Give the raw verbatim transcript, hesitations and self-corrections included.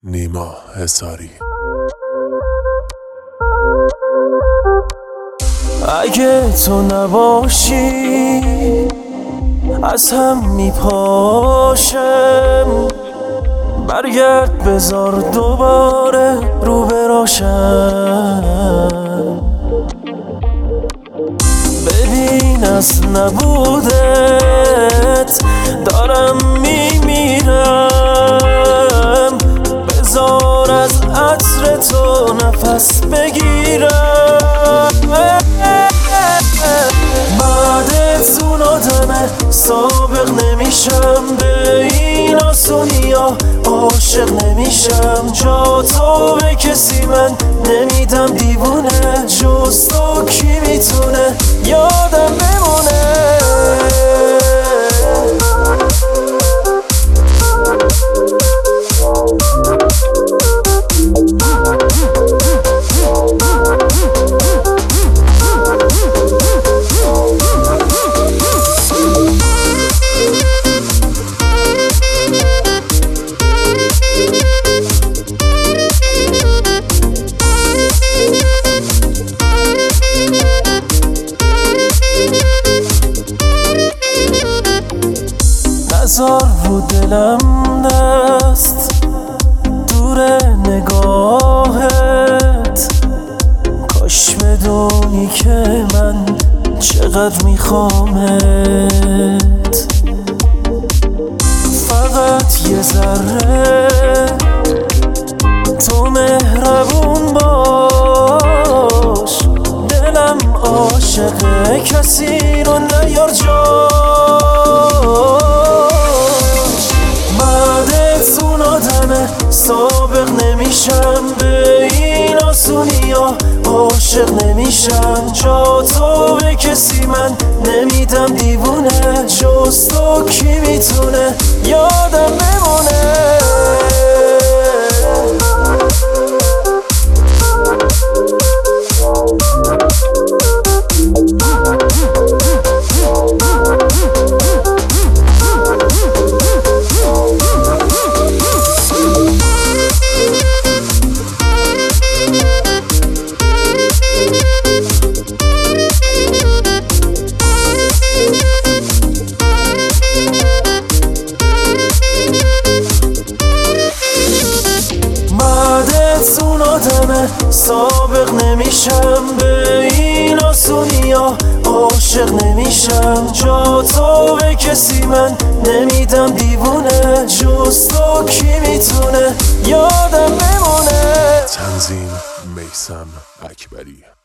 نیما حصاری. اگه تو نباشی از هم میپاشم، برگرد بذار دوباره رو براشم. ببین از نبودت دارم میمیرم، بذار از عطر تو نفس بگیرم. بعدت اون آدم سابق نمیشم، به این آسونی ها عاشق نمیشم. جا تو به کسی من نمیدم دیوونه، جز تو کی میتونه یادم بمونه. نزار رو دلم دست دور نگاهت، کاش بدونی که من چقدر میخوامت. فقط یه ذره تو مهربون باش، دلم عاشق کسی رو نیار جاش. سابق نمیشم، به این آسونی ها عاشق نمیشم. جا تو به کسی من نمیدم دیوونه، جز تو کی میتونه یادم بمونه. اون آدم سابق نمیشم، به این آسونی ها عاشق نمیشم. جا تو به کسی من نمیدم دیوونه، جز تو کی میتونه یادم بمونه. تنظیم میثم اکبری.